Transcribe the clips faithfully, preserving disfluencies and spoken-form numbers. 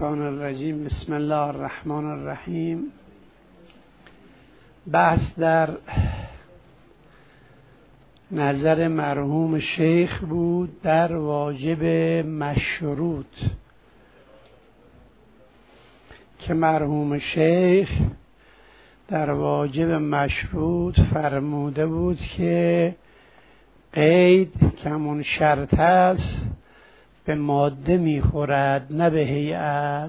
الشیطان الرجیم. بسم الله الرحمن الرحیم. بحث در نظر مرحوم شیخ بود در واجب مشروط که مرحوم شیخ در واجب مشروط فرموده بود که قید که همون شرط است به ماده میخورد نه به هیئت.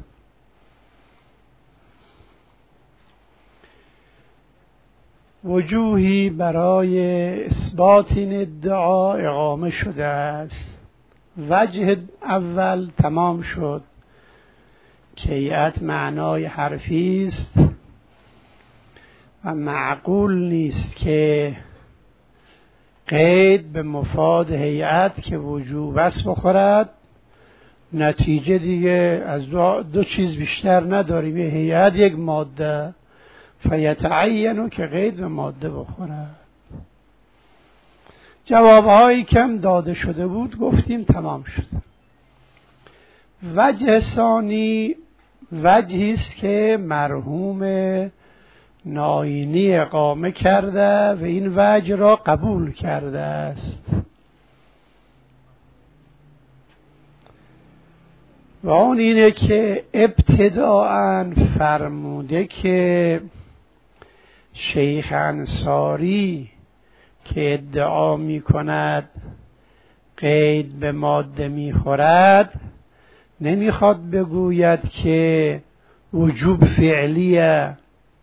وجوهی برای اثبات این ادعا اقامه شده است. وجه اول تمام شد که هیئت معنای حرفی است و معقول نیست که قید به مفاد هیئت که وجوب است بخورد. نتیجه دیگه از دو, دو چیز بیشتر نداریم، یه هیئت یک ماده، فیتعینو که قید به ماده بخورد. جوابهایی کم داده شده بود گفتیم تمام شد. وجه ثانی وجهی است که مرحوم ناینی اقامه کرده و این وجه را قبول کرده است و اون اینه که ابتداءً فرموده که شیخ انصاری که ادعا می کند قید به ماده می خورد نمیخواد بگوید که وجوب فعلیه،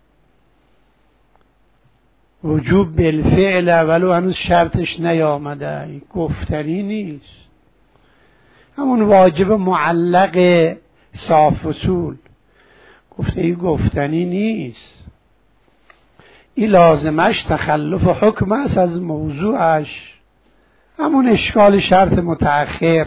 وجوب بالفعل ولو هنوز شرطش نیامده، گفتنی نیست. همون واجب معلق صاف اصول گفته ای گفتنی نیست. این لازمش تخلف حکم است از موضوعش، همون اشکال شرط متأخر.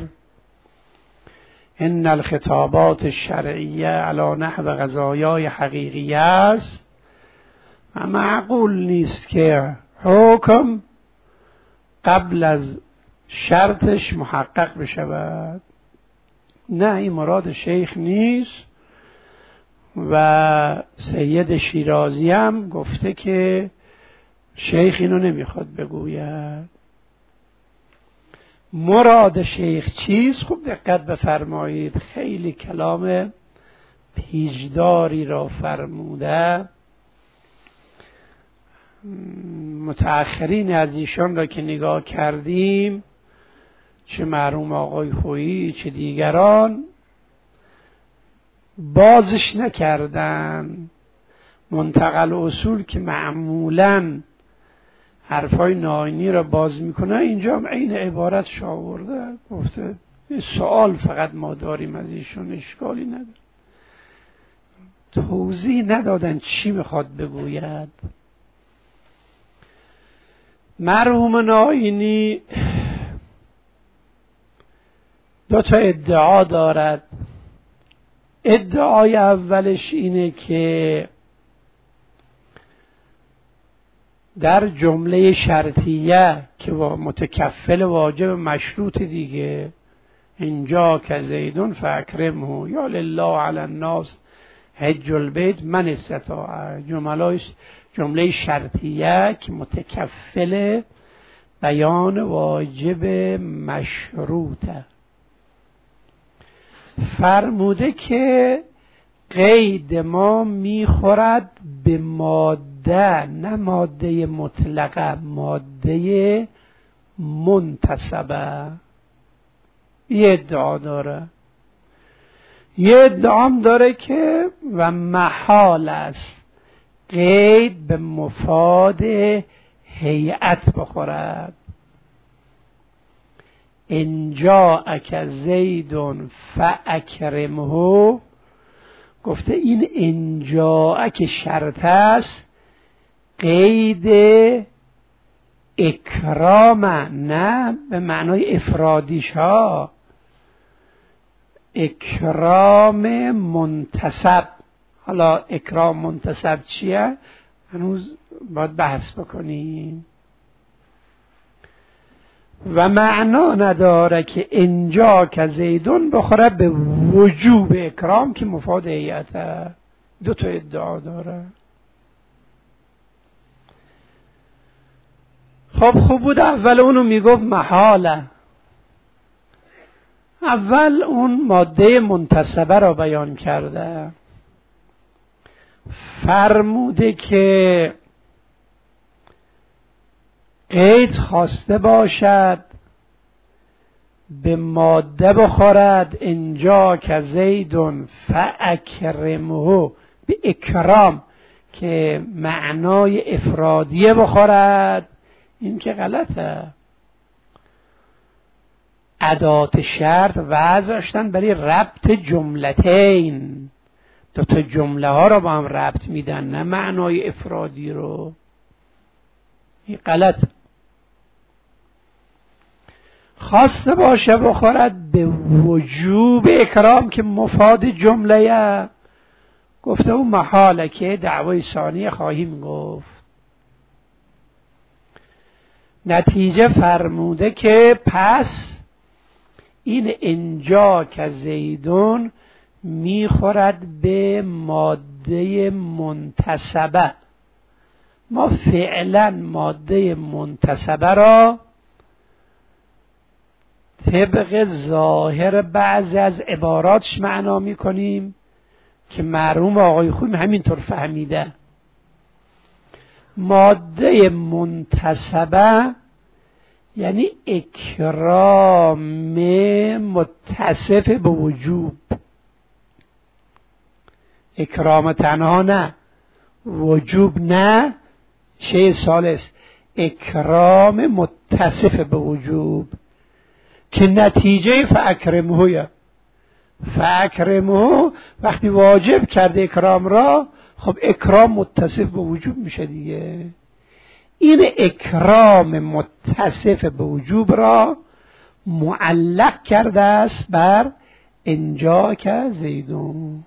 ان الخطابات الشرعیه علی نحو قضایای حقیقیه است و معقول نیست که حکم قبل از شرطش محقق بشود. نه، این مراد شیخ نیست و سید شیرازی هم گفته که شیخ اینو نمیخواد بگوید. مراد شیخ چیست؟ خوب دقت بفرمایید، خیلی کلام پیچداری را فرموده. متأخرین از ایشان را که نگاه کردیم، چه مرحوم آقای خویی چه دیگران، بازش نکردن. منتقل اصول که معمولاً حرفای ناینی را باز میکنه، اینجا هم عین عبارتش آورده، گفته سوال فقط ما داریم از ایشون، اشکالی نداره. توضیح ندادن چی میخواد بگوید. مرحوم ناینی دو تا ادعا دارد. ادعای اولش اینه که در جمله شرطیه که متکفل واجب مشروط دیگه، اینجا که زیدون فاکرمه یا لله علی الناس حج البیت من استطاع، جملهش جمله شرطیه که متکفل بیان واجب مشروطه. فرموده که قید ما میخورد به ماده، نه ماده مطلقه، ماده منتسبه. یه ادعا داره. یه ادعام داره که و محال است قید به مفاد هیئت بخورد. انجاءک زیدون فاکرمه، گفته این انجاءک شرط است، قید اکرام نه به معنای افرادیش ها، اکرام منتسب. حالا اکرام منتسب چیه؟ هنوز باید بحث بکنیم. و معنا نداره که اینجا که زیدون بخوره به وجوب اکرام که مفاد هیئته. دو تا ادعا داره. خب خوب بود اول اونو میگفت محاله. اول اون ماده منتسبه را بیان کرده، فرموده که قید خواسته باشد به ماده بخورد اینجا که زیدون فاکرمه، به اکرام که معنای افرادیه بخورد. این که غلطه. ادات شرط وضع داشتن برای ربط جملتین، دو تا جمله ها رو با هم ربط میدن، نه معنای افرادی رو. این غلط. خواسته باشه بخورد به وجوب اکرام که مفاد جمله. گفته او محاله که دعوای ثانیه خواهیم گفت. نتیجه فرموده که پس این اینجا که زیدون میخورد به ماده منتسبه. ما فعلا ماده منتسبه را طبق ظاهر بعضی از عباراتش معنا میکنیم که مرحوم آقای خویم همینطور فهمیده. ماده منتسبه یعنی اکرام متصف به وجوب. اکرام تنها نه، وجوب نه، شیء ثالث اکرام متصف به وجوب که نتیجه فاکرمه. فاکرمه وقتی واجب کرده اکرام را، خب اکرام متصف به وجوب میشه دیگه. این اکرام متصف به وجوب را معلق کرده است بر اینجا که زیدون.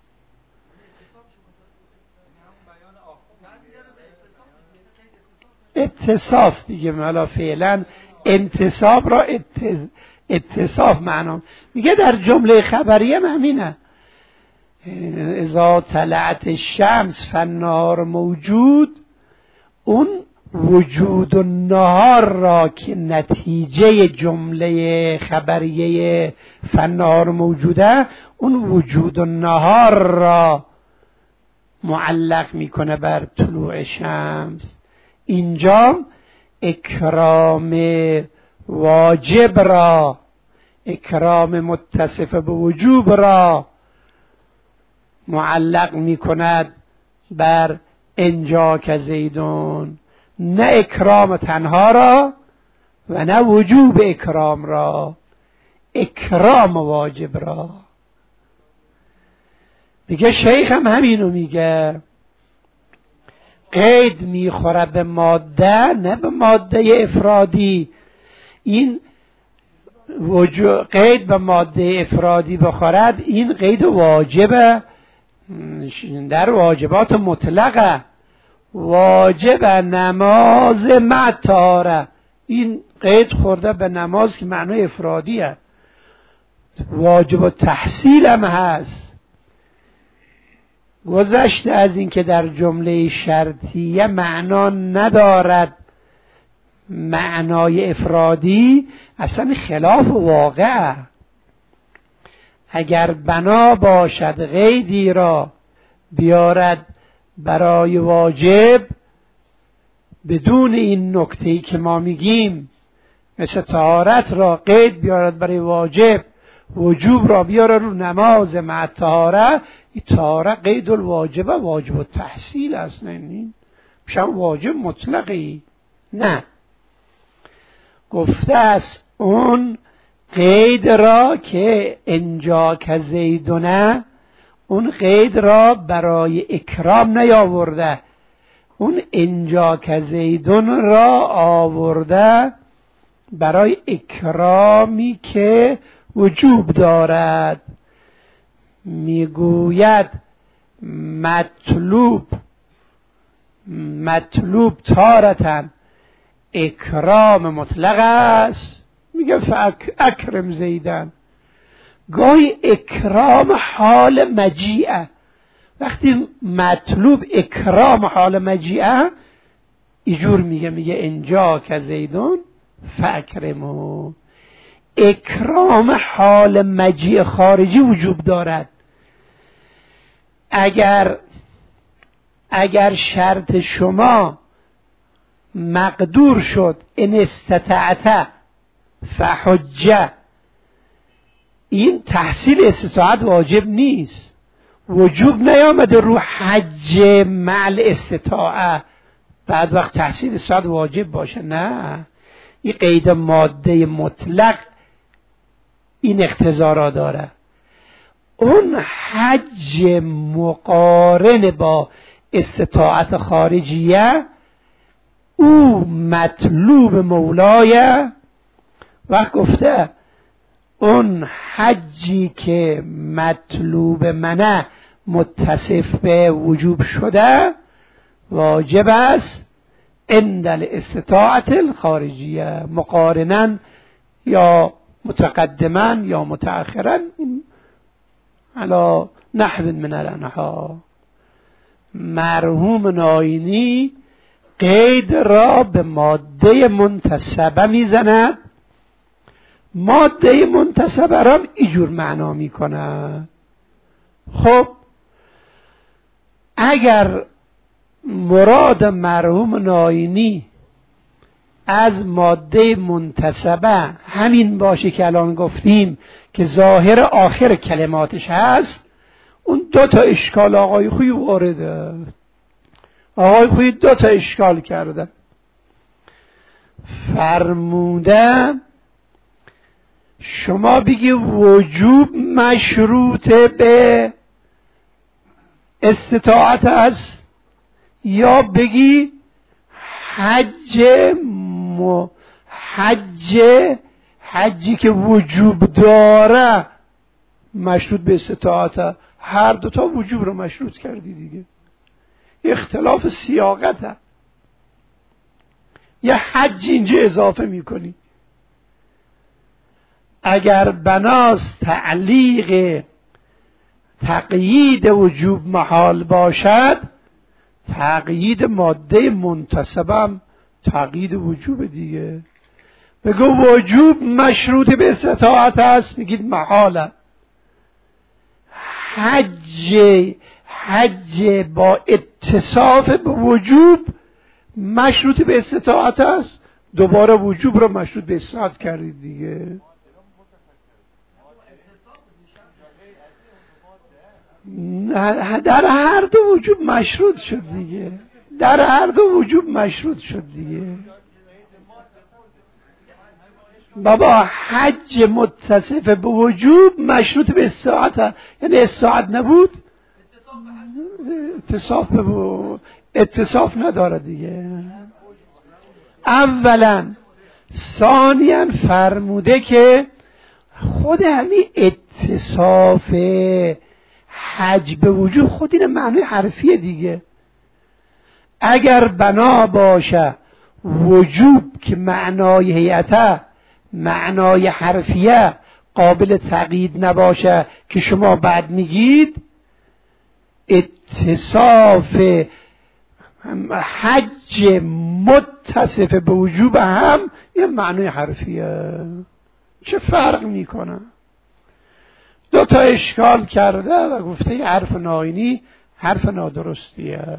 اتصاف دیگه، مالا فعلا انتصاب را اتصاف معنا میگه. در جمله خبریه همینه، اذا طلعت الشمس فالنهار موجود. اون وجود النهار را که نتیجه جمله خبریه فالنهار موجوده، اون وجود النهار را معلق میکنه بر طلوع شمس. اینجا اکرام واجب را، اکرام متصف به وجوب را معلق میکند بر اینجا که زیدون، نه اکرام تنها را و نه وجوب اکرام را، اکرام واجب را. میگه شیخ هم همینو میگه، قید میخوره به ماده نه به ماده افرادی. این قید به ماده افرادی بخورد، این قید واجبه در واجبات مطلقه. واجب نماز معتاره، این قید خورده به نماز که معنای افرادیه. واجب تحصیل هم هست. گذشته از این که در جمله شرطیه معنا ندارد معنای افرادی، اصلا خلاف واقع. اگر بنا باشد قیدی را بیارد برای واجب بدون این نکته‌ای که ما میگیم، مثل طهارت را قید بیارد برای واجب، وجوب را بیاره رو نماز مع طهاره، این طهاره قید الواجب، واجب التحصیل است. نه میشه واجب مطلقی، نه. گفته است اون قید را که اینجا که زیدونه، اون قید را برای اکرام نیاورده، اون اینجا که زیدون را آورده برای اکرامی که وجوب دارد. میگوید مطلوب مطلوب تارتن اکرام مطلق است، میگه فاک اکرم زیدن. گاهی اکرام حال مجیعه، وقتی مطلوب اکرام حال مجیعه ایجور میگه میگه انجا که زیدون فاکرمو. اکرام حال مجیع خارجی وجوب دارد. اگر اگر شرط شما مقدور شد ان استطعت فحجه، این تحصیل استطاعت واجب نیست، وجوب نیامده رو حج مع استطاعه بعد وقت تحصیل استطاعت واجب باشه. نه، این قید ماده مطلق این اقتضا را داره. اون حج مقارن با استطاعت خارجیه او مطلوب مولایه. وقت گفته اون حجی که مطلوب منه متصف به وجوب شده واجب است عند الاستطاعت الخارجیه، مقارنن یا متقدما یا متأخرا علی نحو من الانحا. مرحوم ناینی قید را به ماده منتسبه میزند، ماده منتسبه را اینجور معنا میکند. خب اگر مراد مرحوم ناینی از ماده منتسبه همین باشه که الان گفتیم که ظاهر آخر کلماتش هست، اون دو تا اشکال آقای خوی وارده. آقای خوی دو تا اشکال کرده. فرموده شما بگی وجوب مشروط به استطاعت است، یا بگی حج م... حج حجی که وجوب داره مشروط به استطاعت. هر دوتا وجوب رو مشروط کردی دیگه، اختلاف سیاقته. یه حج اینجا اضافه میکنی. اگر بناس تعلیق تقیید وجوب محال باشد، تقیید ماده منتسبم تقیید وجوب دیگه. بگو وجوب مشروط به استطاعت است، میگید محاله. حج حج با اتصاف به وجوب مشروط به استطاعت است، دوباره وجوب رو مشروط به استطاعت کردید دیگه. در هر دو وجوب مشروط شد دیگه، در هر دو وجوب مشروط شد دیگه. بابا حج متصف به وجوب مشروط به استطاعت، یعنی استطاعت نبود اتصاف به اتصاف نداره دیگه. اولا ثانیاً فرموده که خود همین اتصاف حج به وجوب خود این معنی حرفیه دیگه. اگر بنا باشه وجوب که معنای هیئته معنای حرفیه قابل تقیید نباشه که شما بعد میگید اتصاف حج متصف به وجوب هم یه معنای حرفیه. چه فرق میکنه؟ دو تا اشکال کرده و گفته یه حرف ناینی حرف نادرستیه.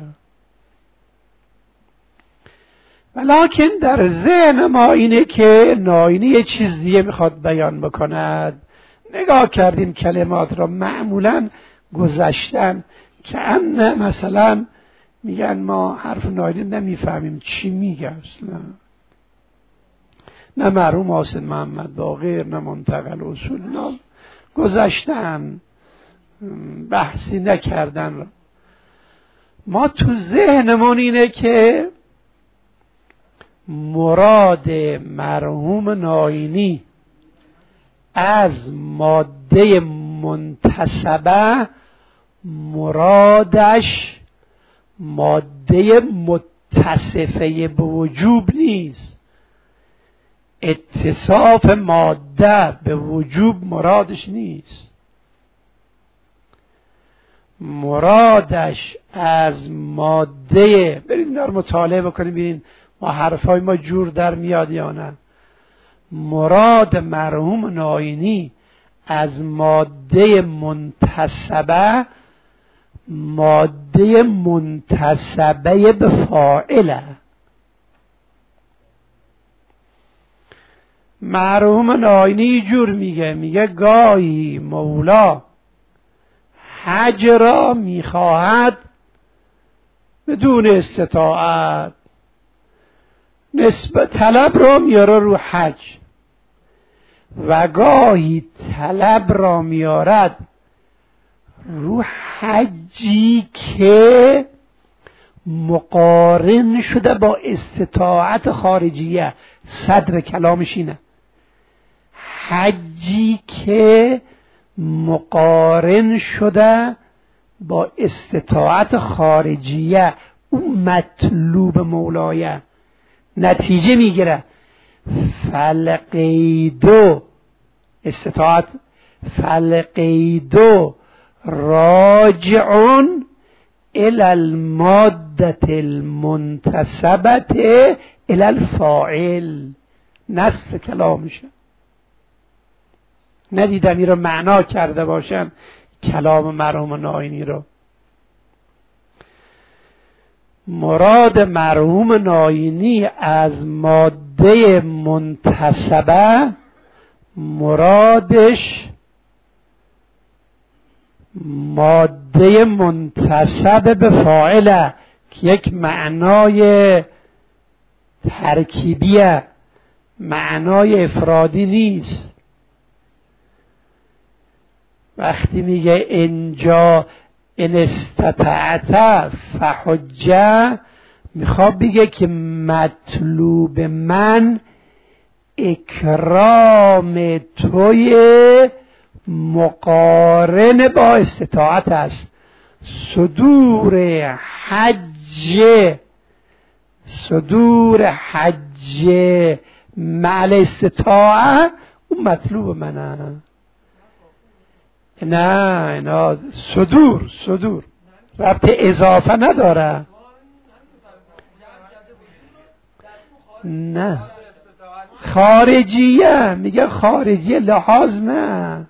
ولیکن در ذهن ما اینه که ناینی یه چیز دیگه میخواد بیان بکند. نگاه کردیم کلمات را معمولا گذشتن که ان مثلا میگن ما حرف ناینی نمیفهمیم چی میگه اصلا. نه مرحوم حسین محمد باقر نه منتقل اصول نه گذشتن، بحثی نکردن. ما تو ذهنمون اینه که مراد مرحوم ناینی از ماده منتسبه مرادش ماده متصفه به وجوب نیست، اتصاف ماده به وجوب مرادش نیست. مرادش از ماده، برید در مطالعه بکنید ببینید ما حرفای ما جور در میاد یا نه. مراد مرحوم ناینی از ماده منتسبه، ماده منتسبه به فاعله. مرحوم ناینی جور میگه، میگه گاهی مولا حج را میخواهد بدون استطاعت، نسبت طلب را میاره رو حج، و گاهی طلب را میارد رو حجی که مقارن شده با استطاعت خارجیه. صدر کلامش اینه، حجی که مقارن شده با استطاعت خارجیه، اون مطلوب مولایه. نتیجه میگیره فلقیدو استطاعت، فلقیدو راجعون الى الماده المنتسبه الى الفاعل. نص کلامشه. ندیدم این رو معنا کرده باشن کلام مرحوم ناینی رو. مراد مرحوم ناینی از ماده منتسبه، مرادش ماده منتسبه به فاعله که یک معنای ترکیبیه، معنای افرادی نیست. وقتی میگه اینجا ان استطاعت فحجه، میخواد بگه که مطلوب من اکرام توی مقارن با استطاعت است. صدور حج، صدور حج مع استطاعه اون مطلوب منه. نه نه صدور صدور ربط اضافه نداره. نه خارجیه، میگه خارجیه لحاظ نه.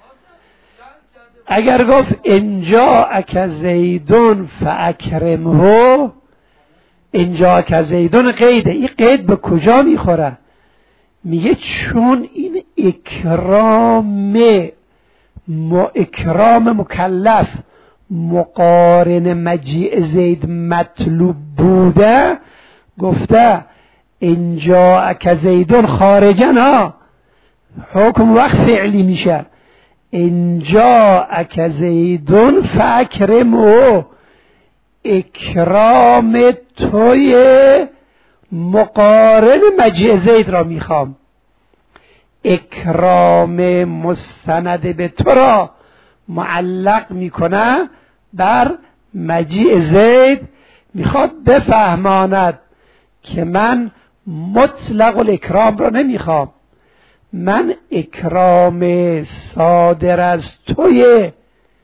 اگر گفت اینجا اک زیدون فاکرمه، اینجا اک زیدون قیده، این قید به کجا میخوره؟ میگه چون این اکرام ما اکرام مکلف مقارن مجیع زید مطلوب بوده، گفته اینجا اک زیدون خارجن ها، حکم وقت فعلی میشه. اینجا اک زیدون فاکرمه، اکرام توی مقارن مجیع زید را میخوام. اکرام مستند به تو را معلق میکنه بر مجیع زید، میخواد بفهماند که من مطلق الاکرام را نمیخوام، من اکرام صادر از توی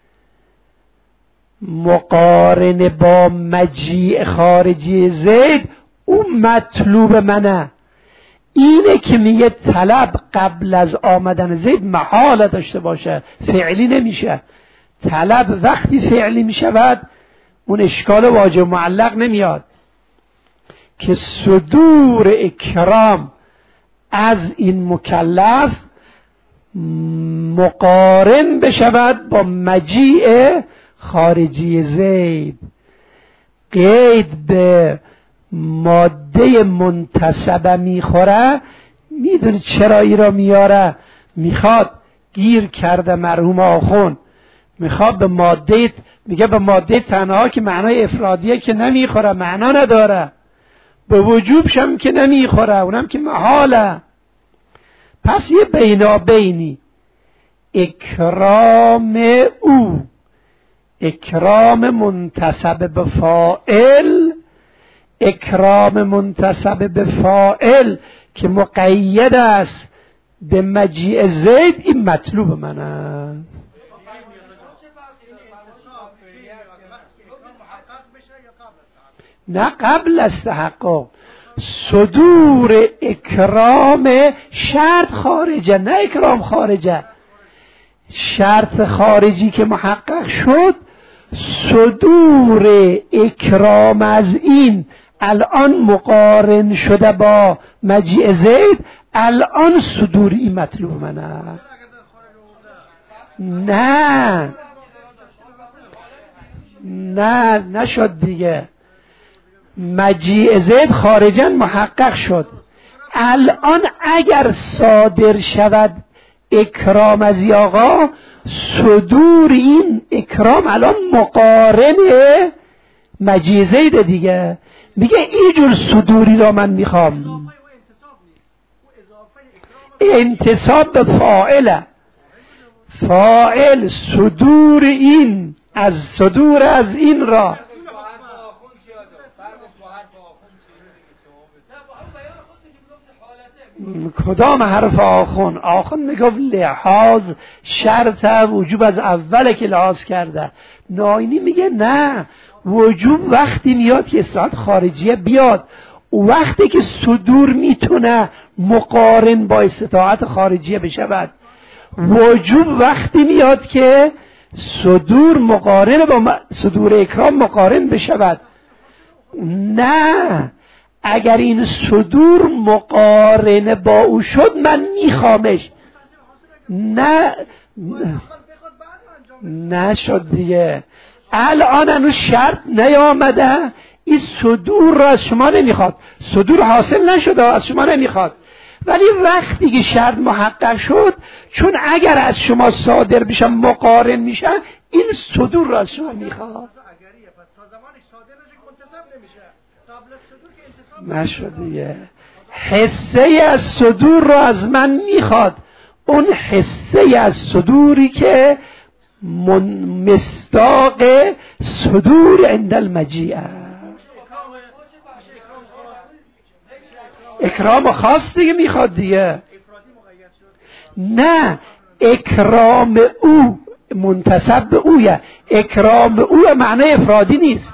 مقارن با مجیع خارجی زید اون مطلوب منه. اینه که میگه طلب قبل از آمدن زید محال داشته باشه، فعلی نمیشه. طلب وقتی فعلی میشود اون اشکال واجب معلق نمیاد که صدور اکرام از این مکلف مقارن بشود با مجیع خارجی زید. قید به ماده منتسبه میخوره. میدونی چرا ای را میاره؟ میخواد، گیر کرده مرحوم آخون، میخواد به ماده، میگه به ماده تنها که معنای افرادیه که نمیخوره، معنا نداره، به وجوبش هم که نمیخوره، اونم که محاله. پس یه بینابینی اکرام او، اکرام منتسب به فاعل، اکرام منتسب به فاعل که مقید است به مجیء زید این مطلوب من است. نه قبل از تحقق، صدور اکرام شرط خارجه، نه اکرام خارجه. شرط خارجی که محقق شد، صدور اکرام از این الان مقارن شده با مجیء زید، الان صدور این مطلوب من است. نه نه نشد دیگه. مجیء زید خارجا محقق شد، الان اگر صادر شود اکرام از این آقا، صدور این اکرام الان مقارن مجیء زید دیگه. میگه اینجور صدوری را من میخوام. انتصاب به فاعله، فاعل صدور این از صدور از این را. کدام حرف آخون؟ آخون میگفت لحاظ شرط وجوب از اول که لحاظ کرده. ناینی میگه نه، وجوب وقتی میاد که استعداد خارجیه بیاد، وقتی که صدور میتونه مقارن با استطاعت خارجیه بشود. وجوب وقتی میاد که صدور مقارن با صدور اکرام مقارن بشود. نه، اگر این صدور مقارنه با او شد من میخوامش. نه نشد دیگه. الان هنوز شرط نیامده، این صدور را از شما نمیخواد، صدور حاصل نشده از شما نمیخواد. ولی وقتی که شرط محقق شد، چون اگر از شما صادر بشن مقارن میشن، این صدور را از شما میخواد. نشد دیگه. حصه از صدور را از من میخواد، اون حصه از صدوری که مستاق صدور عند المجیء. اکرام خاص دیگه میخواد دیگه. نه، اکرام او منتسب به اویه. اکرام او معنی افرادی نیست.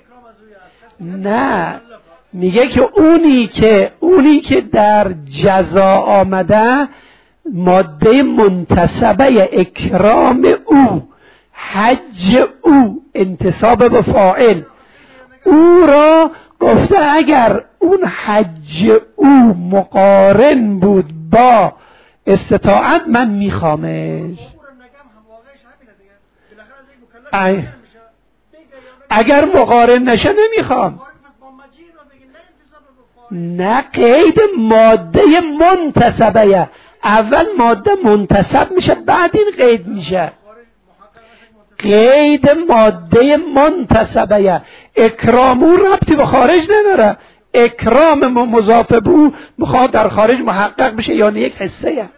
نه، میگه که اونی که اونی که در جزا آمده ماده منتسبه اکرام او، حج او، انتساب به فاعل او را گفته اگر اون حج او مقارن بود با استطاعت من میخوامش. اگر مقارن نشه نمیخوام. نه، قید ماده منتسبه، اول ماده منتسب میشه بعد این قید میشه. قید ماده منتسبه، اکرام او ربطی به خارج نداره. اکرام مضاف به او میخواد در خارج محقق بشه، یعنی یک حصه.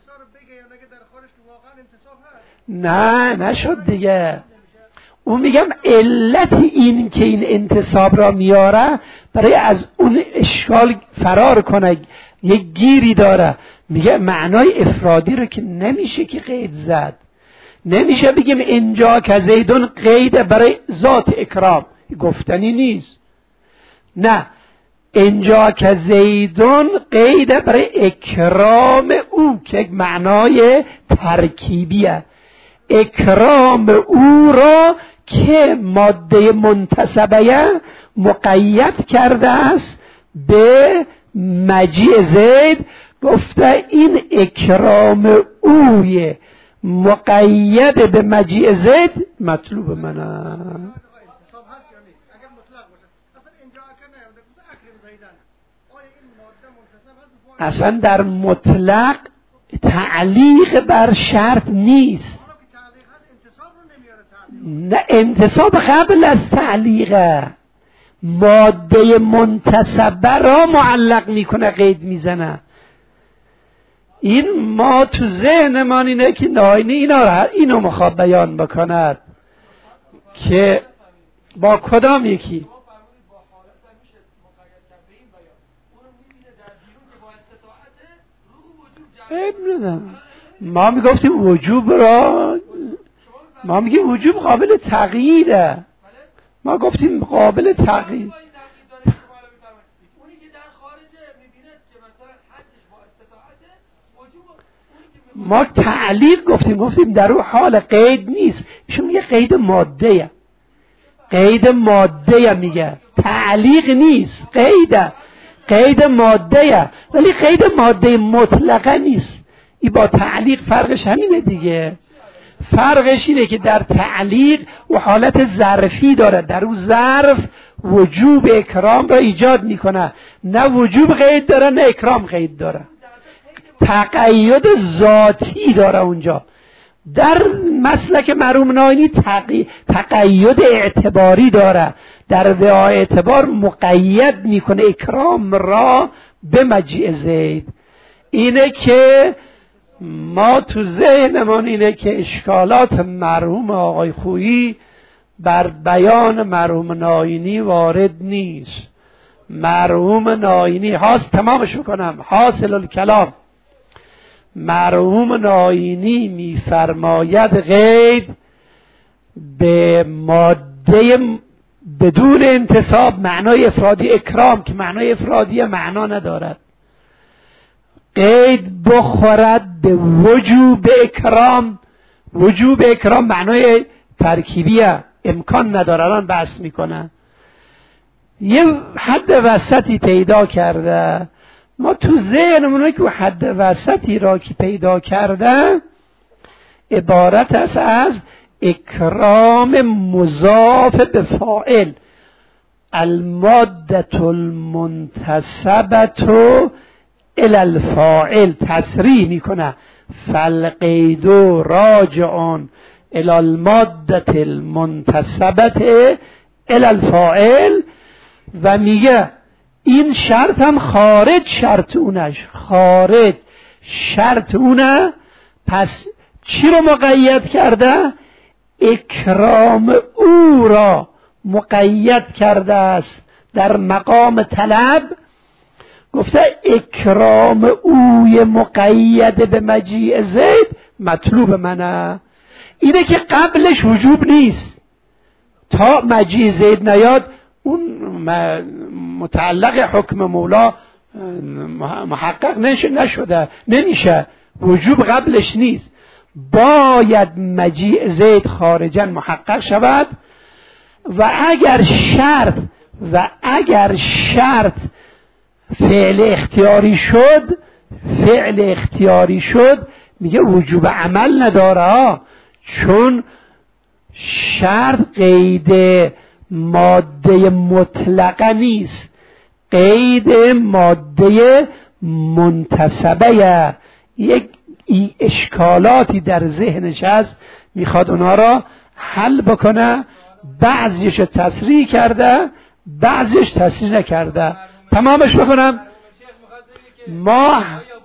نه نشد دیگه. اون میگم علت این که این انتصاب را میاره برای از اون اشکال فرار کنه، یک گیری داره. میگه معنای افرادی رو که نمیشه که قید زد. نمیشه بگیم اینجا که زیدون قید برای ذات اکرام، گفتنی نیست. نه، اینجا که زیدون قید برای اکرام او که یک معنای ترکیبیه. اکرام او را که ماده منتسبه مقید کرده است به مجیء زید، گفته این اکرام اوی مقید به مجیء زید مطلوب منه. اصلا در مطلق تعلیق بر شرط نیست. نه، انتصاب قبل از تعلیقه. ماده منتسبه را معلق میکنه، قید میزنه. این ما تو ذهنمان اینه که ناینی اینا را اینو مخواد بیان بکند که با کدام یکی عیب ندارم. ما میگفتیم وجوب را، ما میگیم وجوب قابل تغییره، ما گفتیم قابل تغییر. ما تعلیق گفتیم، گفتیم در اون حال قید نیست، ایشون میگه قید ماده، قید ماده میگه، تعلیق نیست، قیده، قید ماده، ولی قید ماده مطلقه نیست. این با تعلیق فرقش همینه دیگه، فرقش اینه که در تعلیق و حالت ظرفی داره، در اون ظرف وجوب اکرام را ایجاد میکنه، نه وجوب قید داره نه اکرام قید داره، تقید ذاتی داره اونجا. در مسلک مرحوم ناینی تقید اعتباری داره، در دعا اعتبار مقید میکنه اکرام را به مجیء زید. اینه که ما تو ذهنمون اینه که اشکالات مرحوم آقای خویی بر بیان مرحوم ناینی وارد نیست. مرحوم ناینی هاست، تمامش میکنم، حاصل الکلام، مرحوم ناینی میفرماید قید به ماده بدون انتصاب معنای افرادی اکرام که معنای افرادی معنا ندارد، قید بخورد به وجوب اکرام. وجوب اکرام معنای ترکیبیه، امکان نداره، الان بحث میکنه. یه حد وسطی پیدا کرده، ما تو ذهنمونه که حد وسطی را که پیدا کرده عبارت است از اکرام مضاف به فاعل، الماده المنتسبه الی الفاعل، تصریح میکنه فالقید راجعون الی الماده المنتسبه الی الفاعل، و میگه این شرط هم خارج شرط اونش، خارج شرط اونه. پس چی رو مقید کرده؟ اکرام او را مقید کرده است در مقام طلب، گفته اکرام اوی مقید به مجیء زید مطلوب منه. اینه که قبلش وجوب نیست، تا مجیء زید نیاد اون متعلق حکم مولا محقق نشده، نمیشه، وجوب قبلش نیست، باید مجیء زید خارجا محقق شود. و اگر شرط و اگر شرط فعل اختیاری شد، فعل اختیاری شد میگه وجوب عمل نداره، چون شرط قید ماده مطلقه نیست، قید ماده منتسبه. یک اشکالاتی در ذهنش هست، میخواد اونا را حل بکنه، بعضیش تصریح کرده بعضیش تصریح نکرده. تمامش بکنم. ما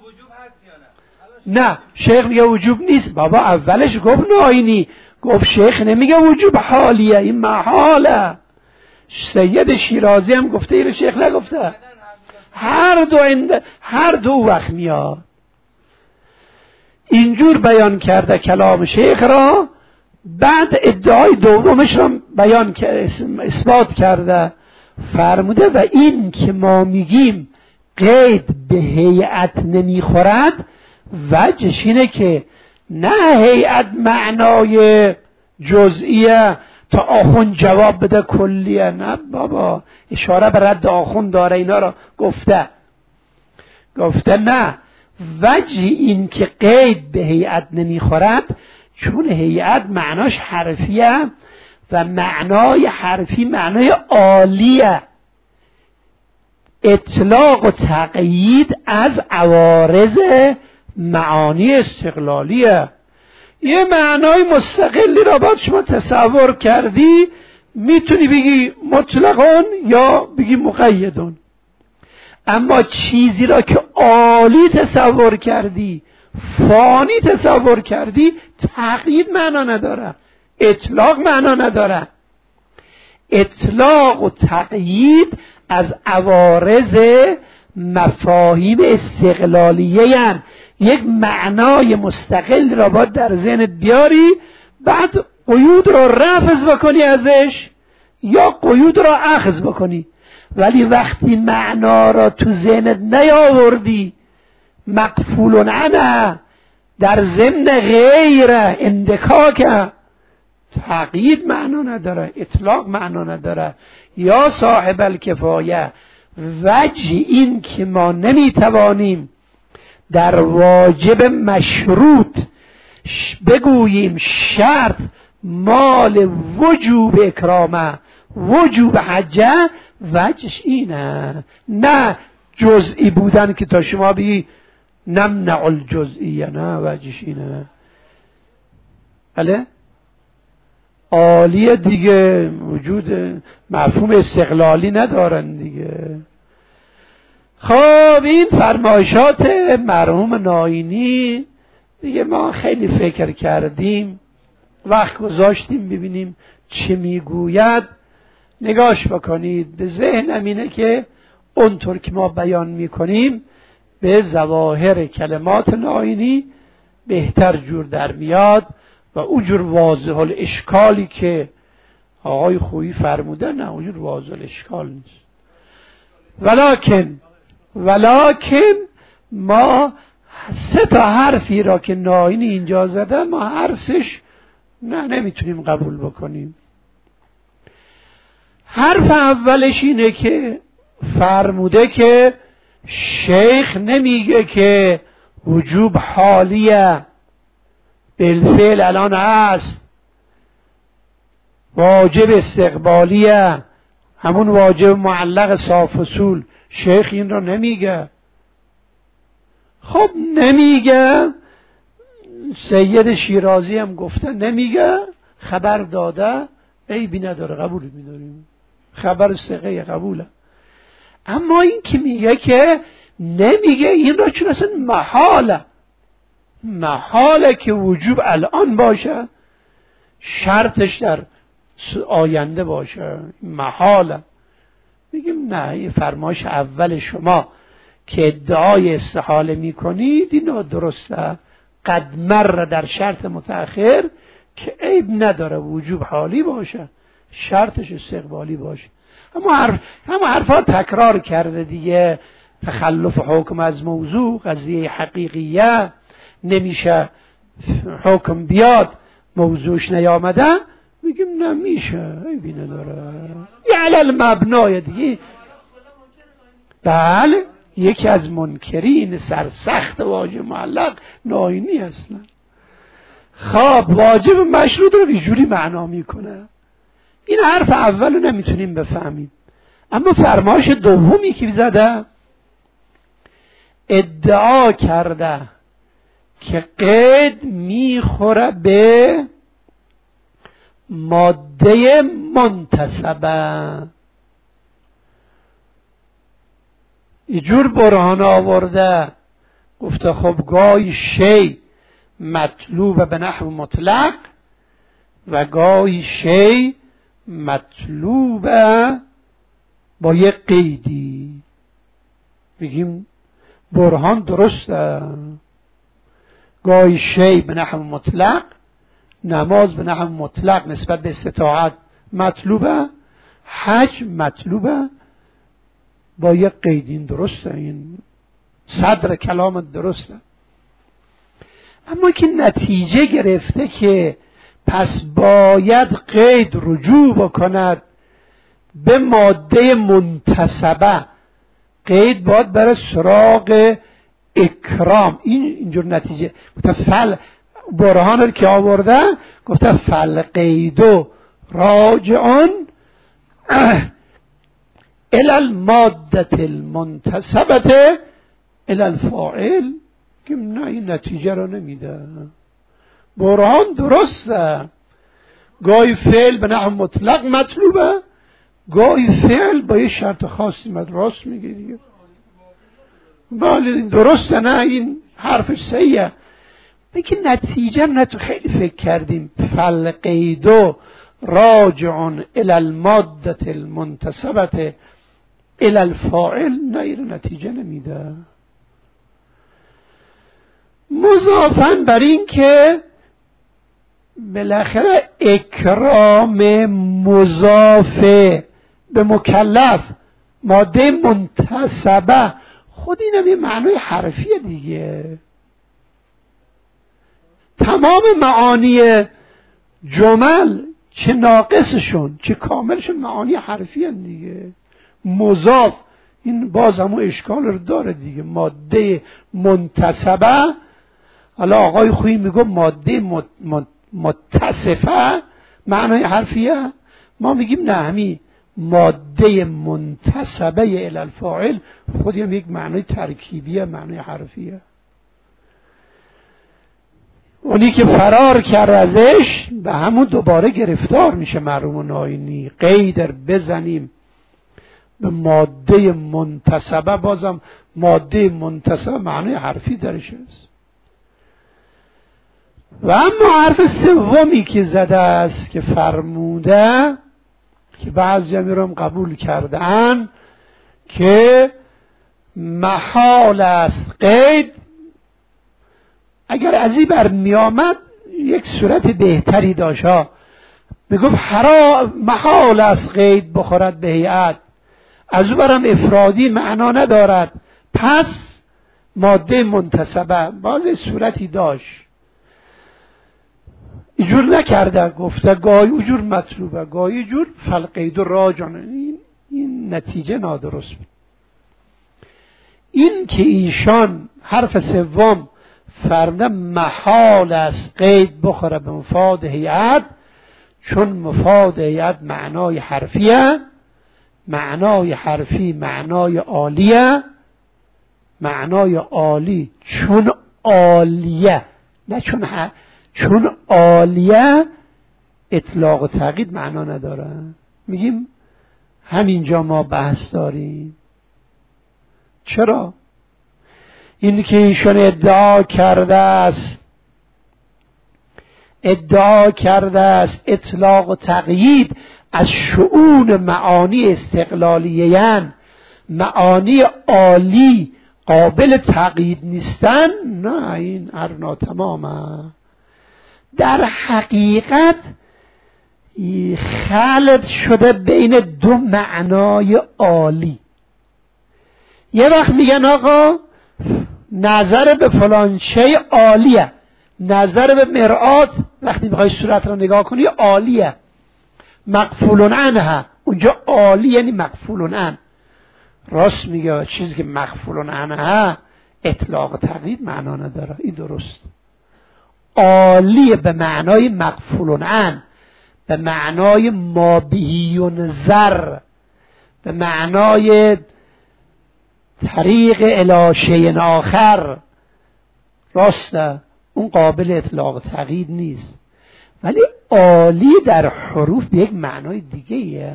نه، شیخ میگه وجوب نیست. بابا اولش گفت ناینی، گفت شیخ نمیگه وجوب حالیه، این محاله. سید شیرازی هم گفته، این شیخ نگفته. هر دو اند... هر دو وقت میاد اینجور بیان کرده کلام شیخ را، بعد ادعای دومش را بیان اثبات کرده، فرموده و این که ما میگیم قید به هیئت نمیخورد، وجهش اینه که نه هیئت معنای جزئیه تا آخون جواب بده کلیه، نه بابا، اشاره به رد آخون داره، اینا را گفته گفته نه، وجه این که قید به هیئت نمیخورد چون هیئت معناش حرفیه و معنای حرفی معنای عالیه. اطلاق و تقیید از عوارض معانی استقلالیه. یه معنای مستقلی را باید شما تصور کردی، میتونی بگی مطلقون یا بگی مقیدون، اما چیزی را که عالی تصور کردی، فانی تصور کردی، تقیید معنا نداره، اطلاق معنا نداره. اطلاق و تقیید از عوارض مفاهیم استقلالیه هن. یک معنای مستقل را باید در ذهنت بیاری، بعد قیود را رفض بکنی ازش یا قیود را اخذ بکنی. ولی وقتی معنا را تو ذهنت نیاوردی، مقفول عنه، در ضمن غیر اندکاک، تقیید معنا نداره، اطلاق معنا نداره. یا صاحب الکفایه، وجه این که ما نمیتوانیم در واجب مشروط بگوییم شرط مال وجوب اکرامه، وجوب حجه، وجهش اینه، نه جزئی بودن که تا شما بگی نمنع الجزئیه، نه وجهش اینه. بله عالیه دیگه، وجود مفهوم استقلالی ندارن دیگه. خب این فرمایشات مرحوم ناینی دیگه ما خیلی فکر کردیم، وقت گذاشتیم ببینیم چه میگوید. نگاش بکنید، به ذهنم اینه که اونطور که ما بیان میکنیم به ظواهر کلمات ناینی بهتر جور در میاد و اونجور واضح الاشکالی که آقای خویی فرموده، نه اونجور واضح الاشکال نیست. ولکن ولکن ما سه تا حرفی را که ناینی اینجا زده ما هر سش نه نمیتونیم قبول بکنیم. حرف اولش اینه که فرموده که شیخ نمیگه که وجوب حالیه، بالفعل الان هست، واجب استقبالیه، همون واجب معلق صاف اصول. شیخ این رو نمیگه. خب نمیگه، سید شیرازی هم گفته نمیگه، خبر داده، عیبی نداره، قبول میداریم، خبر ثقه قبوله. اما این که میگه که نمیگه، این را چون اصلا محاله محاله که وجوب الان باشه، شرطش در آینده باشه، محاله. میگیم نه، این فرمایش اول شما که ادعای استحاله میکنید اینو درسته، قد مر در شرط متأخر که عیب نداره وجوب حالی باشه، شرطش استقبالی باشه. اما حرف اما حرفا تکرار کرده دیگه، تخلف حکم از موضوع، قضیه حقیقیه، نمیشه حکم بیاد موضوعش نیامده، میگیم نمیشه، عیبی نداره، یه علل مبنای دیگه. بله یکی از منکرین سرسخت واجب معلق ناینی اصلا. خب واجب مشروط رو اینجوری معنا میکنه. این حرف اول رو نمیتونیم بفهمیم. اما فرمایش دومی که زده، ادعا کرده که قید میخوره به ماده منتسبه، یه جور برهان آورده، گفته خب گاهی شی مطلوب به نحو مطلق و گاهی شی مطلوب با یک قیدی. میگیم برهان درسته، گاهی شی به نحو مطلق، نماز به نحو مطلق نسبت به استطاعت مطلوبه، حج مطلوبه با یک قیدین، درسته، این صدر کلام درسته. اما که نتیجه گرفته که پس باید قید رجوع بکند به ماده منتسبه، قید باید برای سراغ اکرام، این اینجور نتیجه گفته. فل برهان رو که آورده گفته فل قیدو راجعون الى الماده المنتسبه الى الفاعل، که نه این نتیجه رو نمیده. برهان درسته، گاهی فعل به نحو مطلق مطلوبه، گاهی فعل با یه شرط خاصی مدراس میگه دیگه. بله درسته، نه این حرفش صحیحه. بگی نتیجه نه، تو خیلی فکر کردیم فالقیدو راجعون الى الماده المنتسبه الى الفاعل، نه این نتیجه نمیده. مضافن بر این که بالاخره اکرام مضاف به مکلف ماده منتسبه خود اینم یه معنای حرفیه دیگه. تمام معانی جمل چه ناقصشون چه کاملشون معانی حرفیه دیگه. مضاف این باز همون اشکال رو داره دیگه. ماده منتسبه، حالا آقای خویی میگه ماده متصفه معنای حرفیه، ما میگیم نه، همین ماده منتسبه الی الفاعل خودی هم یک معنای ترکیبیه، معنای حرفیه. اونی که فرار کرد ازش به همون دوباره گرفتار میشه. مرحوم ناینی قیدر بزنیم به ماده منتسبه، بازم ماده منتسبه معنای حرفی درش است. و اما حرف سومی که زده است که فرموده که بعضی همی رو هم قبول کردن که محال است قید، اگر از این بر می آمد یک صورت بهتری داشت ها. می گفت حرام محال است قید بخورد به هیئت، از او برم افرادی معنا ندارد، پس ماده منتسبه باز صورتی داشت. اینجور نکرده، گفته گاهی اجور مطلوبه گاهی جور فالقید و راجان. این, این نتیجه نادرست بود. این که ایشان حرف سوم فرموده محال است قید بخوره به مفاد هیئت، چون مفاد هیئت معنای حرفیه، معنای حرفی معنای عالیه، معنای عالی چون عالیه نه چون ح... چون عالیه اطلاق و تقیید معنا نداره. میگیم همینجا ما بحث داریم. چرا؟ این که ایشون ادعا کرده است ادعا کرده است اطلاق و تقیید از شؤون معانی استقلالیه‌اند، معانی عالی قابل تقیید نیستن. نه، این هر ناتمامه. در حقیقت خلط شده بین دو معنای عالی. یه وقت میگن آقا نظر به فلان شی عالیه، نظر به مرآت وقتی میخوای صورت رو نگاه کنی عالیه، مغفولون عنها، اونجا عالی یعنی مغفولون عن. راست میگه، چیزی که مغفولون عنها اطلاق تقیید معنا نداره. این درست. عالی به معنای مغفولون عن، به معنای ما بهی ینظر، به معنای طریق الی شیء آخر. راسته، اون قابل اطلاق تقیید نیست. ولی عالی در حروف به یک معنای دیگه ایه.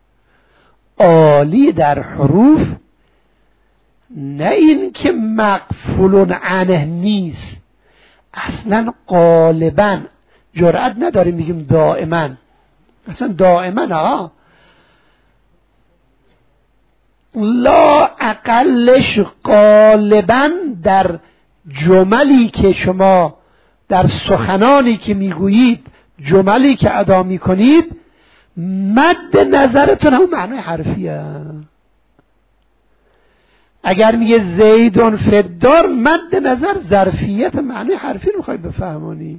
عالی در حروف نه این که مغفولون عنه نیست، اصلا غالبا جرأت نداریم میگیم دائما، اصلا دائما ها لا اقلش غالبا در جملی که شما در سخنانی که میگویید، جملی که ادا میکنید، مد نظرتون هم معنای حرفیه. اگر میگه زیدون فدار، مد نظر ظرفیت معنای حرفی رو میخوای بفهمونی.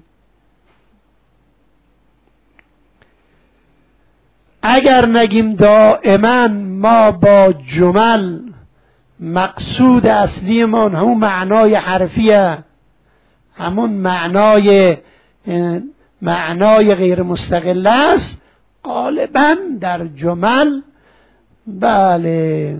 اگر نگیم دائما ما با جمل مقصود اصلیمون همون معنای حرفیه، همون معنای معنای غیر مستقل است، غالبا در جمل بله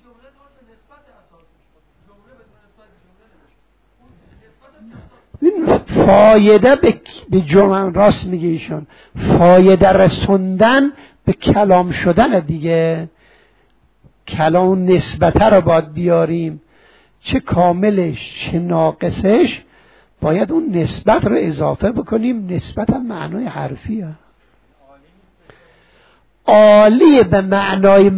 فایده به جمل، راست میگه ایشون، فایده رسوندن به کلام شدن دیگه. کلام نسبته رو باید بیاریم، چه کاملش چه ناقصش باید اون نسبت رو اضافه بکنیم. نسبت هم معنای حرفیه. عالی به معنای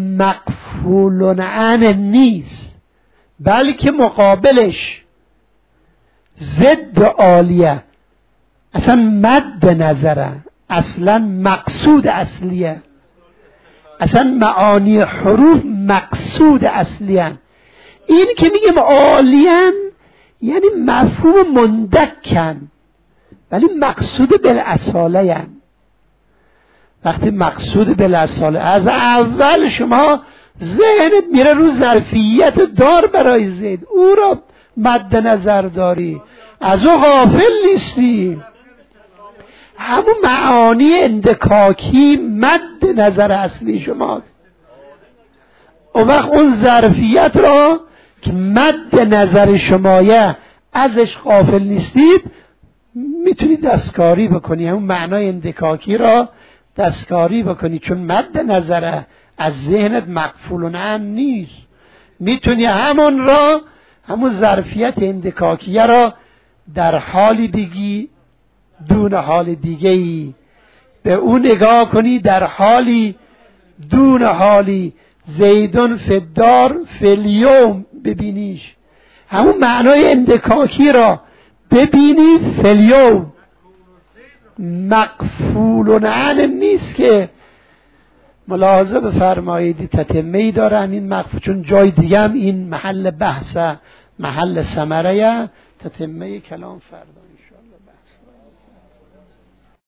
مغفولون عنه نیست، بلکه مقابلش ضد عالیه، اصلا مد نظره، اصلا مقصود اصلیه، اصلا معانی حروف مقصود اصلیه. این که میگیم عالیان یعنی مفهوم مندکن، ولی مقصود بالاصاله یعنی. وقتی مقصود بالاصاله، از اول شما ذهنت میره رو ظرفیت دار برای زید، او را مد نظر داری، از او غافل نیستی. همون معانی اندکاکی مد نظر اصلی شماست. اون وقت اون ظرفیت را که مد نظر شمایه ازش غافل نیستید میتونی دستکاری بکنی، همون معنای اندکاکی را دستکاری بکنی، چون مد نظر از ذهنت مقفول عن نیست. میتونی همون را، همون ظرفیت اندکاکیه را در حالی بگی دون حال دیگه ای، به اون نگاه کنی در حالی دون حالی، زیدون فدار فلیوم ببینیش، همون معنای اندکاکی را ببینی فلیوم. مقفول عن نیست که ملاحظه بفرمایید، تتمه ای دارن این مقفول، چون جای دیگه هم این محل بحث محل ثمره، تتمه کلام فردا.